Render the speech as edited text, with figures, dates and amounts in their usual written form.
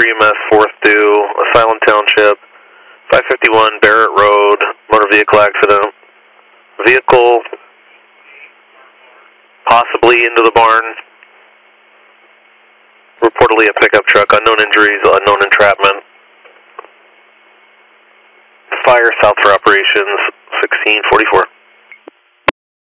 EMS, 4th due, Asylum Township, 551 Barrett Road, motor vehicle accident. Vehicle possibly into the barn. Reportedly a pickup truck, unknown injuries, unknown entrapment. Fire south for operations, 1644.